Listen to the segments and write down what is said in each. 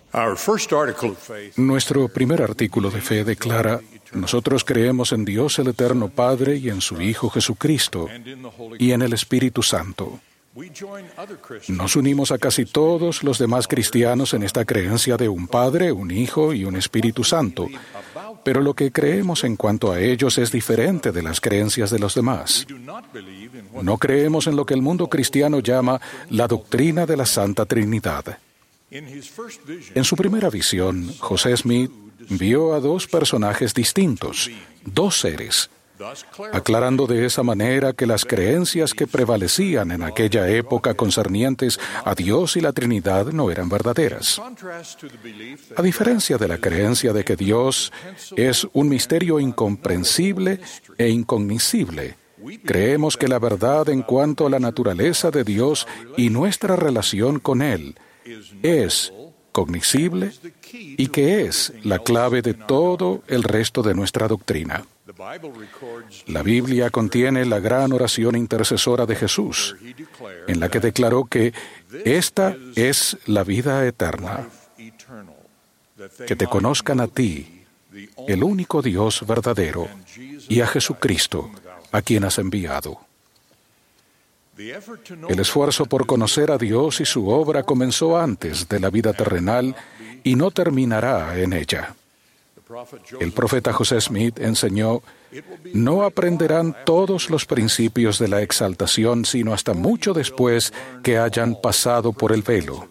Nuestro primer artículo de fe declara: nosotros creemos en Dios el Eterno Padre y en su Hijo Jesucristo y en el Espíritu Santo. Nos unimos a casi todos los demás cristianos en esta creencia de un Padre, un Hijo y un Espíritu Santo, pero lo que creemos en cuanto a ellos es diferente de las creencias de los demás. No creemos en lo que el mundo cristiano llama la doctrina de la Santa Trinidad. En su primera visión, José Smith vio a dos personajes distintos, dos seres, aclarando de esa manera que las creencias que prevalecían en aquella época concernientes a Dios y la Trinidad no eran verdaderas. A diferencia de la creencia de que Dios es un misterio incomprensible e incognoscible, creemos que la verdad en cuanto a la naturaleza de Dios y nuestra relación con Él es cognoscible y que es la clave de todo el resto de nuestra doctrina. La Biblia contiene la gran oración intercesora de Jesús, en la que declaró que esta es la vida eterna, que te conozcan a ti, el único Dios verdadero, y a Jesucristo, a quien has enviado. El esfuerzo por conocer a Dios y su obra comenzó antes de la vida terrenal y no terminará en ella. El profeta José Smith enseñó: no aprenderán todos los principios de la exaltación sino hasta mucho después que hayan pasado por el velo.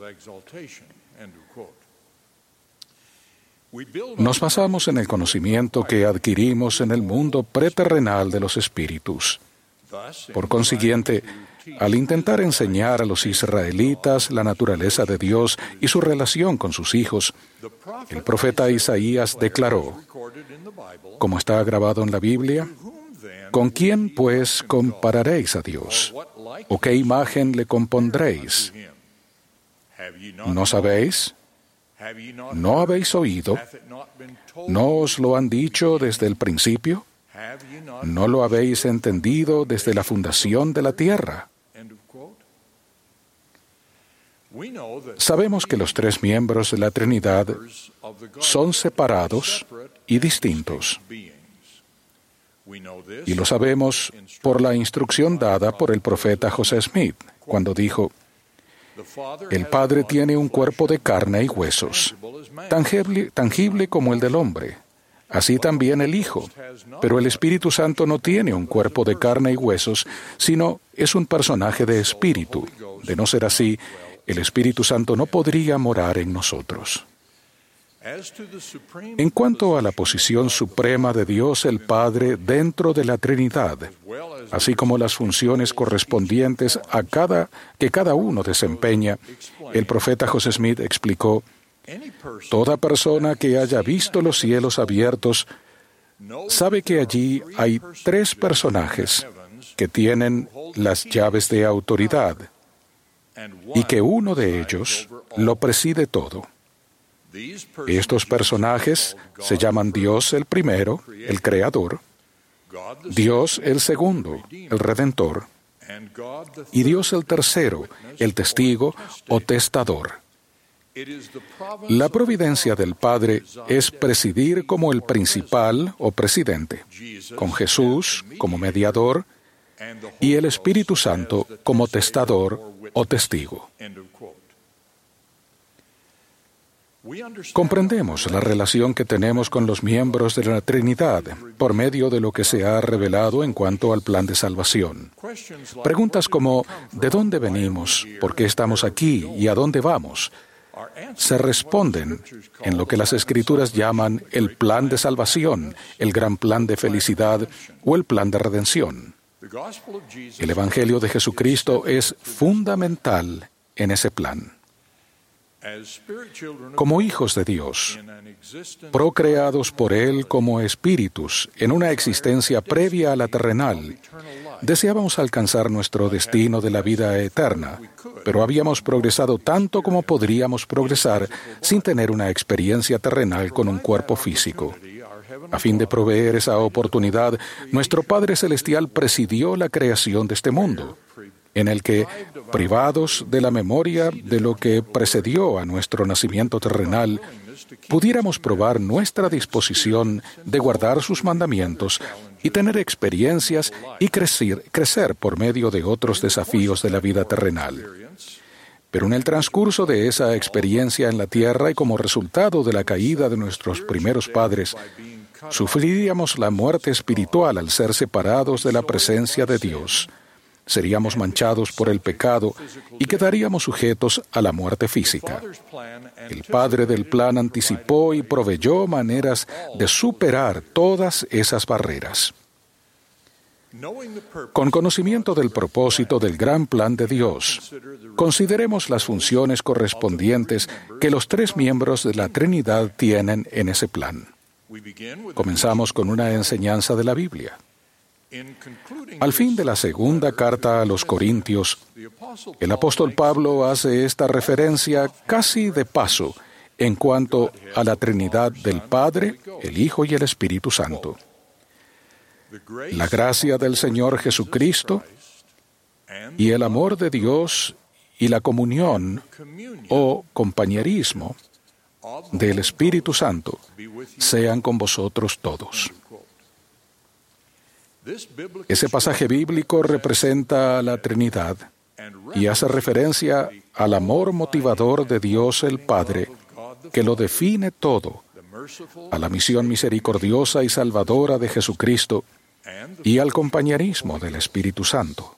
Nos basamos en el conocimiento que adquirimos en el mundo preterrenal de los espíritus. Por consiguiente, al intentar enseñar a los israelitas la naturaleza de Dios y su relación con sus hijos, el profeta Isaías declaró, como está grabado en la Biblia: ¿con quién, pues, compararéis a Dios? ¿O qué imagen le compondréis? ¿No sabéis? ¿No habéis oído? ¿No os lo han dicho desde el principio? ¿No lo habéis entendido desde la fundación de la tierra? Sabemos que los tres miembros de la Trinidad son separados y distintos. Y lo sabemos por la instrucción dada por el profeta José Smith, cuando dijo: el Padre tiene un cuerpo de carne y huesos, tangible como el del hombre. Así también el Hijo. Pero el Espíritu Santo no tiene un cuerpo de carne y huesos, sino es un personaje de espíritu. De no ser así, el Espíritu Santo no podría morar en nosotros. En cuanto a la posición suprema de Dios el Padre dentro de la Trinidad, así como las funciones correspondientes que cada uno desempeña, el profeta José Smith explicó: toda persona que haya visto los cielos abiertos sabe que allí hay tres personajes que tienen las llaves de autoridad y que uno de ellos lo preside todo. Estos personajes se llaman Dios el primero, el Creador; Dios el segundo, el Redentor; y Dios el tercero, el Testigo o Testador. La providencia del Padre es presidir como el principal o presidente, con Jesús como mediador y el Espíritu Santo como testador o testigo. Comprendemos la relación que tenemos con los miembros de la Trinidad por medio de lo que se ha revelado en cuanto al plan de salvación. Preguntas como ¿de dónde venimos? ¿Por qué estamos aquí? ¿Y a dónde vamos?, se responden en lo que las Escrituras llaman el plan de salvación, el gran plan de felicidad o el plan de redención. El Evangelio de Jesucristo es fundamental en ese plan. Como hijos de Dios, procreados por Él como espíritus en una existencia previa a la terrenal, deseábamos alcanzar nuestro destino de la vida eterna, pero habíamos progresado tanto como podríamos progresar sin tener una experiencia terrenal con un cuerpo físico. A fin de proveer esa oportunidad, nuestro Padre Celestial presidió la creación de este mundo. en el que, privados de la memoria de lo que precedió a nuestro nacimiento terrenal, pudiéramos probar nuestra disposición de guardar sus mandamientos y tener experiencias y crecer por medio de otros desafíos de la vida terrenal. Pero en el transcurso de esa experiencia en la tierra y como resultado de la caída de nuestros primeros padres, sufriríamos la muerte espiritual al ser separados de la presencia de Dios. Seríamos manchados por el pecado y quedaríamos sujetos a la muerte física. El Padre del plan anticipó y proveyó maneras de superar todas esas barreras. Con conocimiento del propósito del gran plan de Dios, consideremos las funciones correspondientes que los tres miembros de la Trinidad tienen en ese plan. Comenzamos con una enseñanza de la Biblia. Al fin de la segunda carta a los Corintios, el apóstol Pablo hace esta referencia casi de paso en cuanto a la Trinidad del Padre, el Hijo y el Espíritu Santo. La gracia del Señor Jesucristo y el amor de Dios y la comunión o compañerismo del Espíritu Santo sean con vosotros todos. Ese pasaje bíblico representa a la Trinidad y hace referencia al amor motivador de Dios el Padre, que lo define todo, a la misión misericordiosa y salvadora de Jesucristo y al compañerismo del Espíritu Santo.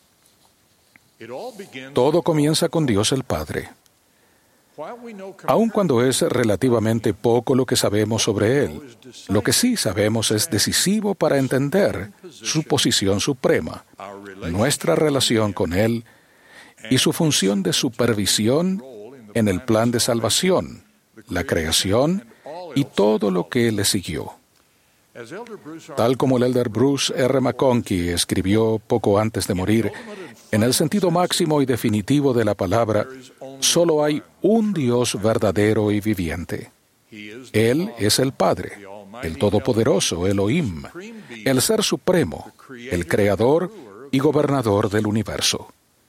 Todo comienza con Dios el Padre. Aun cuando es relativamente poco lo que sabemos sobre Él, lo que sí sabemos es decisivo para entender su posición suprema, nuestra relación con Él y su función de supervisión en el plan de salvación, la creación y todo lo que le siguió. Tal como el elder Bruce R. McConkie escribió poco antes de morir, en el sentido máximo y definitivo de la palabra, solo hay un Dios verdadero y viviente. Él es el Padre, el Todopoderoso, Elohim, el Ser Supremo, el Creador y Gobernador del universo.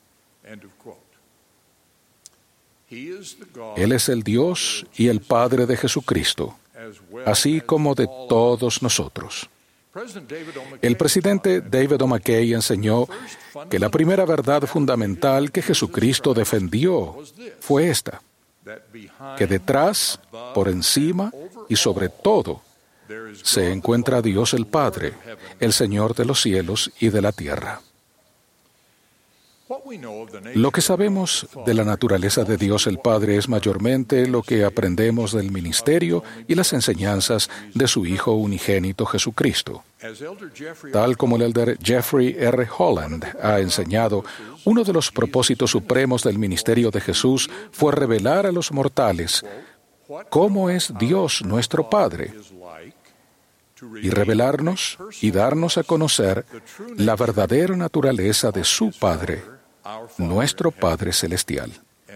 Él es el Dios y el Padre de Jesucristo, así como de todos nosotros. El presidente David O. McKay enseñó que la primera verdad fundamental que Jesucristo defendió fue esta, que detrás, por encima y sobre todo, se encuentra Dios el Padre, el Señor de los cielos y de la tierra. Lo que sabemos de la naturaleza de Dios el Padre es mayormente lo que aprendemos del ministerio y las enseñanzas de su Hijo unigénito Jesucristo. Tal como el elder Jeffrey R. Holland ha enseñado, uno de los propósitos supremos del ministerio de Jesús fue revelar a los mortales cómo es Dios nuestro Padre y revelarnos y darnos a conocer la verdadera naturaleza de su Padre, nuestro Padre Celestial.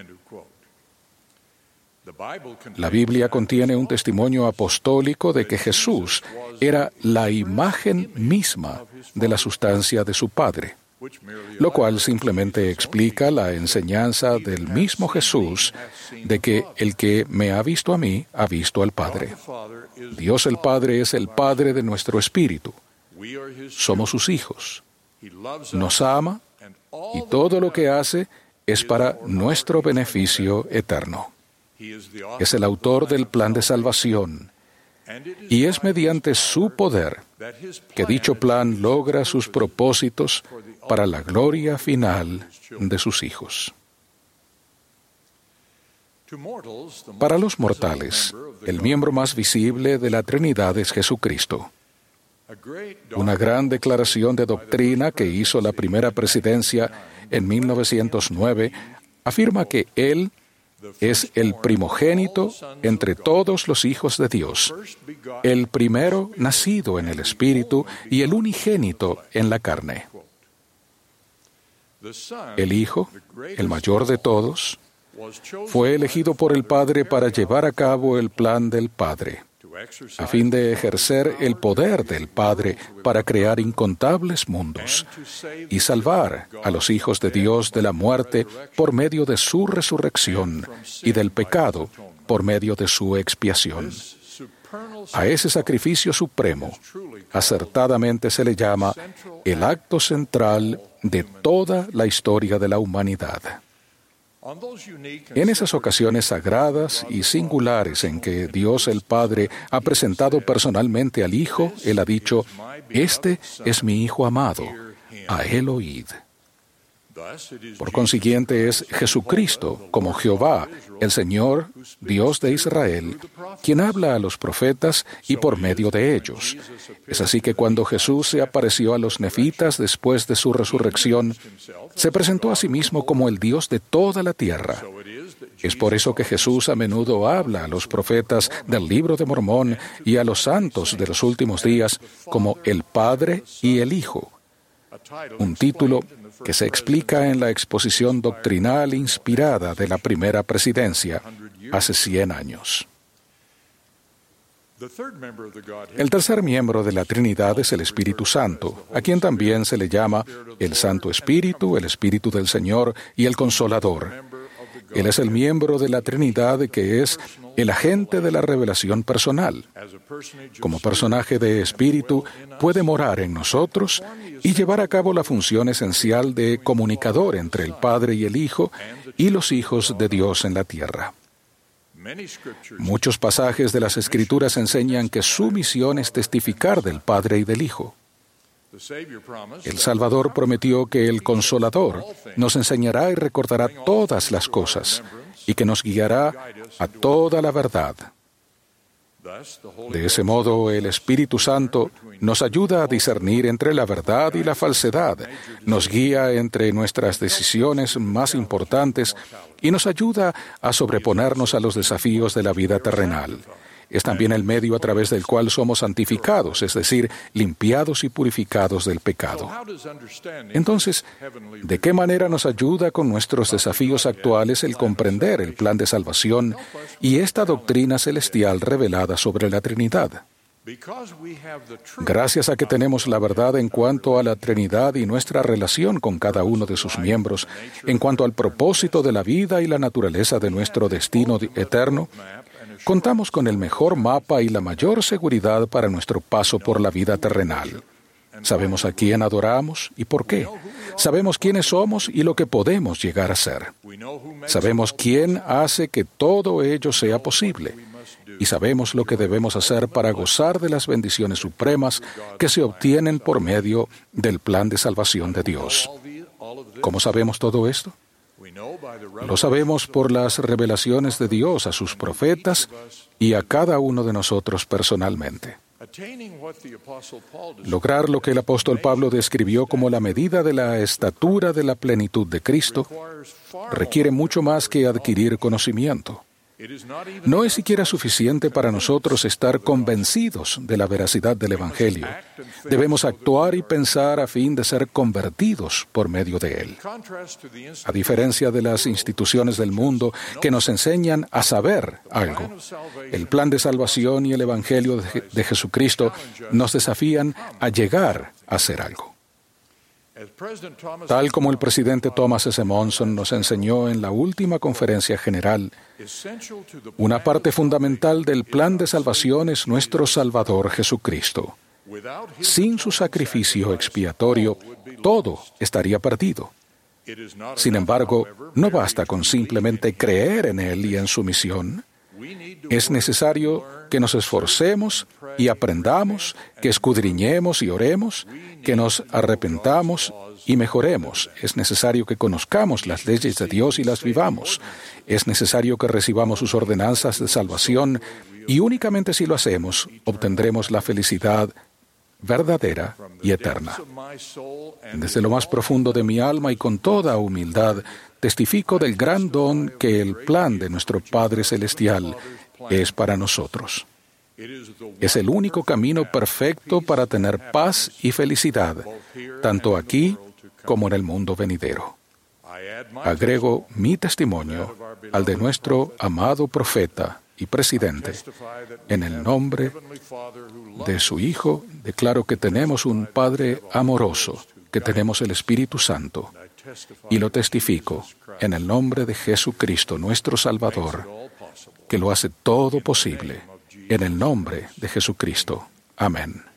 La Biblia contiene un testimonio apostólico de que Jesús era la imagen misma de la sustancia de su Padre, lo cual simplemente explica la enseñanza del mismo Jesús de que el que me ha visto a mí, ha visto al Padre. Dios el Padre es el Padre de nuestro espíritu. Somos sus hijos. Nos ama y todo lo que hace es para nuestro beneficio eterno. Es el autor del plan de salvación y es mediante su poder que dicho plan logra sus propósitos para la gloria final de sus hijos. Para los mortales, el miembro más visible de la Trinidad es Jesucristo. Una gran declaración de doctrina que hizo la primera presidencia en 1909 afirma que Él es el primogénito entre todos los hijos de Dios, el primero nacido en el Espíritu y el unigénito en la carne. El Hijo, el mayor de todos, fue elegido por el Padre para llevar a cabo el plan del Padre, a fin de ejercer el poder del Padre para crear incontables mundos y salvar a los hijos de Dios de la muerte por medio de su resurrección y del pecado por medio de su expiación. A ese sacrificio supremo, acertadamente se le llama el acto central de toda la historia de la humanidad. En esas ocasiones sagradas y singulares en que Dios el Padre ha presentado personalmente al Hijo, Él ha dicho: «Este es mi Hijo amado, a Él oíd». Por consiguiente, es Jesucristo, como Jehová, el Señor, Dios de Israel, quien habla a los profetas y por medio de ellos. Es así que cuando Jesús se apareció a los nefitas después de su resurrección, se presentó a sí mismo como el Dios de toda la tierra. Es por eso que Jesús a menudo habla a los profetas del Libro de Mormón y a los santos de los últimos días como el Padre y el Hijo, un título que se explica en la exposición doctrinal inspirada de la primera presidencia hace 100 años. El tercer miembro de la Trinidad es el Espíritu Santo, a quien también se le llama el Santo Espíritu, el Espíritu del Señor y el Consolador. Él es el miembro de la Trinidad que es el agente de la revelación personal. Como personaje de espíritu, puede morar en nosotros y llevar a cabo la función esencial de comunicador entre el Padre y el Hijo y los hijos de Dios en la tierra. Muchos pasajes de las Escrituras enseñan que su misión es testificar del Padre y del Hijo. El Salvador prometió que el Consolador nos enseñará y recordará todas las cosas y que nos guiará a toda la verdad. De ese modo, el Espíritu Santo nos ayuda a discernir entre la verdad y la falsedad, nos guía entre nuestras decisiones más importantes y nos ayuda a sobreponernos a los desafíos de la vida terrenal. Es también el medio a través del cual somos santificados, es decir, limpiados y purificados del pecado. Entonces, ¿de qué manera nos ayuda con nuestros desafíos actuales el comprender el plan de salvación y esta doctrina celestial revelada sobre la Trinidad? Gracias a que tenemos la verdad en cuanto a la Trinidad y nuestra relación con cada uno de sus miembros, en cuanto al propósito de la vida y la naturaleza de nuestro destino eterno, contamos con el mejor mapa y la mayor seguridad para nuestro paso por la vida terrenal. Sabemos a quién adoramos y por qué. Sabemos quiénes somos y lo que podemos llegar a ser. Sabemos quién hace que todo ello sea posible. Y sabemos lo que debemos hacer para gozar de las bendiciones supremas que se obtienen por medio del plan de salvación de Dios. ¿Cómo sabemos todo esto? Lo sabemos por las revelaciones de Dios a sus profetas y a cada uno de nosotros personalmente. Lograr lo que el apóstol Pablo describió como la medida de la estatura de la plenitud de Cristo requiere mucho más que adquirir conocimiento. No es siquiera suficiente para nosotros estar convencidos de la veracidad del Evangelio. Debemos actuar y pensar a fin de ser convertidos por medio de él. A diferencia de las instituciones del mundo que nos enseñan a saber algo, el plan de salvación y el Evangelio de Jesucristo nos desafían a llegar a ser algo. Tal como el presidente Thomas S. Monson nos enseñó en la última conferencia general, una parte fundamental del plan de salvación es nuestro Salvador Jesucristo. Sin su sacrificio expiatorio, todo estaría perdido. Sin embargo, no basta con simplemente creer en Él y en su misión. Es necesario que nos esforcemos y aprendamos, que escudriñemos y oremos, que nos arrepentamos y mejoremos. Es necesario que conozcamos las leyes de Dios y las vivamos. Es necesario que recibamos sus ordenanzas de salvación y únicamente si lo hacemos, obtendremos la felicidad verdadera y eterna. Desde lo más profundo de mi alma y con toda humildad, testifico del gran don que el plan de nuestro Padre Celestial es para nosotros. Es el único camino perfecto para tener paz y felicidad, tanto aquí como en el mundo venidero. Agrego mi testimonio al de nuestro amado profeta y presidente. En el nombre de su Hijo, declaro que tenemos un Padre amoroso, que tenemos el Espíritu Santo, y lo testifico en el nombre de Jesucristo, nuestro Salvador, que lo hace todo posible. En el nombre de Jesucristo. Amén.